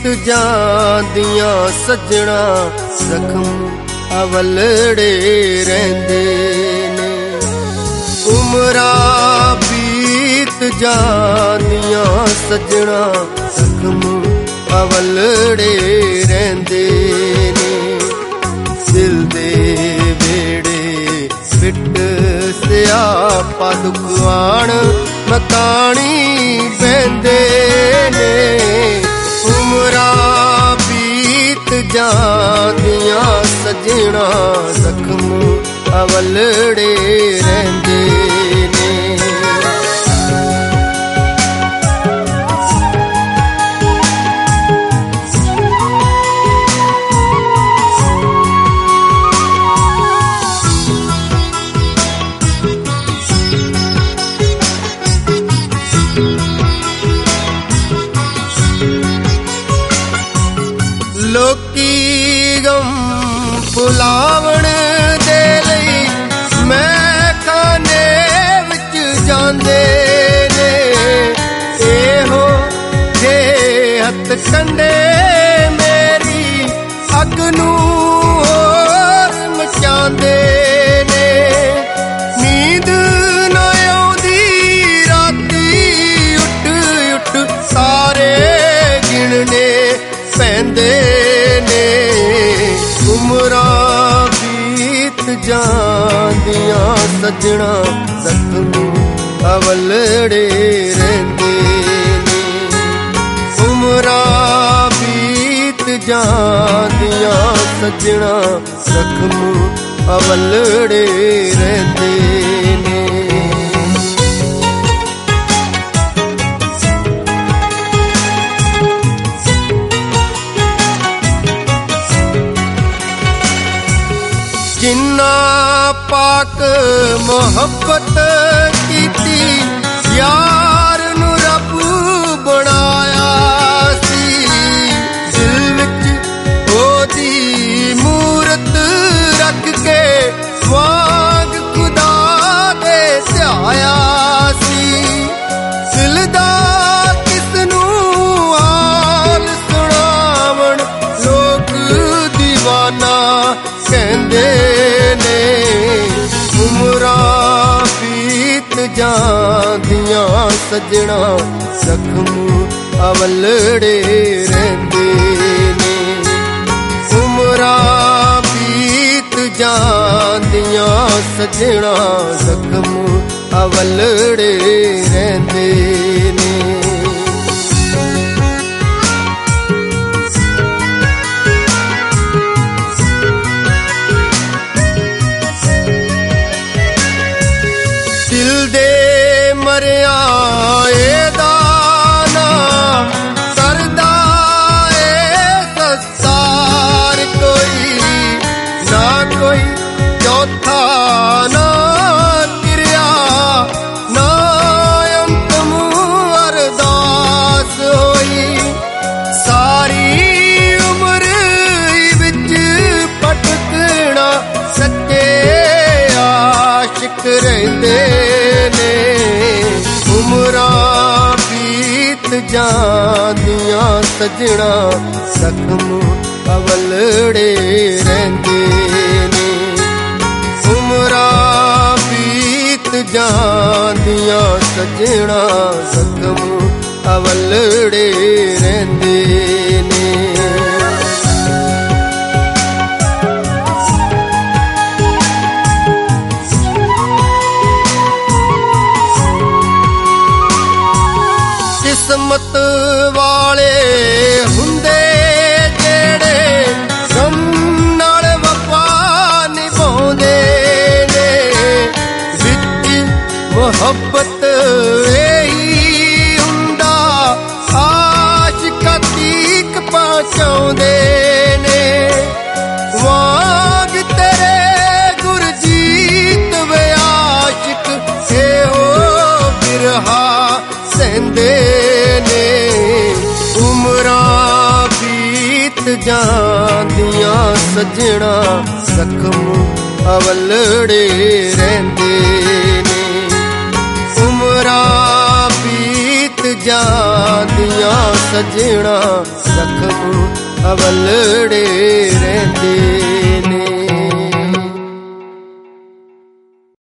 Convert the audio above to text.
ਜਾਂਦੀਆਂ ਸੱਜਣਾ ਜ਼ਖਮ ਅਵਲੜੇ ਰਹਿੰਦੇ ਨੇ। ਉਮਰਾਂ ਬੀਤ ਜਾਂਦੀਆਂ ਸੱਜਣਾ ਜ਼ਖਮ ਅਵਲੜੇ ਰਹਿੰਦੇ ਨੇ। ਦਿਲ ਦੇ ਵੇੜੇ ਫਿੱਟ ਸਿਆਪਾ ਦੁੱਖ ਆਣ ਮਕਾਣੀ ਬਹਿੰਦੇ ਨੇ। ਉਮਰਾਂ ਬੀਤ ਜਾਂਦੀਆਂ ਸੱਜਣਾ ਜ਼ਖਮ ਅਵਲੜੇ ਰਹਿੰਦੇ ਨੇ। ਲੋਕੀ ਗਮ ਭੁਲਾਵਣ ਦੇ ਲਈ ਮੈਂ ਖਾਨੇ ਵਿੱਚ ਜਾਂਦੇ ਨੇ। ਇਹੋ ਜੇ ਹੱਥ ਕੰਡੇ ਮੇਰੀ ਅੱਗ ਨੂੰ ਹੋਰ ਮਚਾਉਂਦੇ ਨੇ। ਨੀਂਦ ਨਾ ਆਉਂਦੀ ਰਾਤੀ ਉੱਠ ਉੱਠ ਸਾਰੇ ਗਿਣਨੇ ਪੈਂਦੇ ਨੇ। ਉਮਰਾਂ ਬੀਤ ਜਾਂਦੀਆਂ ਸੱਜਣਾ ਜ਼ਖਮ ਅਵਲੜੇ ਰਹਿੰਦੇ ਨੇ। ਉਮਰਾਂ ਬੀਤ ਜਾਂਦੀਆਂ ਸੱਜਣਾ ਜ਼ਖਮ ਅਵਲੜੇ ਰਹਿੰਦੇ ਨੇ। ਜਿੰਨਾ ਪਾਕ ਮੁਹੱਬਤ ਕੀਤੀ ਯਾਰ ਨੂੰ ਰੱਬ ਬਣਾਇਆ ਸੀ। ਦਿਲ ਵਿੱਚ ਉਹਦੀ ਮੂਰਤ ਰੱਖ ਕੇ ਵਾਂਗ ਖੁਦਾ ਦੇ ਧਿਆਇਆ ਸੀ। ਦਿਲ ਦਾ ਕਿਸ ਨੂੰ ਹਾਲ ਸੁਣਾਵਣ ਲੋਕ ਦੀਵਾਨਾ ਕਹਿੰਦੇ ਨੇ। ਉਮਰਾਂ ਬੀਤ ਜਾਂਦੀਆਂ ਸੱਜਣਾ ਜ਼ਖਮ ਅਵਲੜੇ ਰਹਿੰਦੇ ਨੇ। ਉਮਰਾਂ ਬੀਤ ਜਾਂਦੀਆਂ ਸੱਜਣਾ ਜ਼ਖਮ ਅਵਲੜੇ ਰਹਿੰਦੇ ਨੇ। ਦਿਲ ਦੇ ਮਰਿਆ ਇਹਦਾ ਨਾ ਕਰਦਾ ਏ ਸੰਸਾਰ ਕੋਈ। ਨਾ ਕੋਈ ਚੌਥਾ ਨਾ ਕਿਰਿਆ ਨਾ ਅੰਤਮ ਅਰਦਾਸ ਹੋਈ। ਸਾਰੀ ਉਮਰ ਵਿੱਚ ਭਟਕਣਾ ਸੱਚੇ ਆਸ਼ਿਕ ਰਹਿੰਦੇ ਨੇ। ਉਮਰਾਂ ਬੀਤ ਜਾਂਦੀਆਂ ਸੱਜਣਾ ਜ਼ਖਮ ਅਵਲੜੇ ਰਹਿੰਦੇ ਨੇ। ਉਮਰਾਂ ਬੀਤ ਜਾਂਦੀਆਂ ਸੱਜਣਾ ਜ਼ਖਮ ਅਵਲੜੇ ਰਹਿੰਦੇ ਨੇ। ਕਿਸਮਤ ਵਾਲੇ ਹੁੰਦੇ ਜਿਹੜੇ ਗਮ ਨਾਲ ਵਫਾ ਨਿਭਾਉਂਦੇ ਨੇ। ਵਿੱਚ ਮੁਹੱਬਤ ਇਹੀ ਹੁੰਦਾ ਆਸ਼ਿਕਾਂ ਤੀਕ ਪਹੁੰਚਾਉਂਦੇ ਨੇ। ਵਾਂਗ ਤੇਰੇ ਗੁਰਜੀਤ ਵੇ ਆਸ਼ਿਕ ਇਹੋ ਬਿਰਹਾ ਸਹਿੰਦੇ ਨੇ। ਉਮਰਾਂ ਬੀਤ ਜਾਂਦੀਆਂ ਸੱਜਣਾ ਜ਼ਖਮ ਅਵਲੜੇ ਰਹਿੰਦੇ ਨੇ। ਉਮਰਾਂ ਬੀਤ ਜਾਂਦੀਆਂ ਸਜਣਾ ਜ਼ਖਮ ਅਵਲੜੇ ਰਹਿੰਦੇ।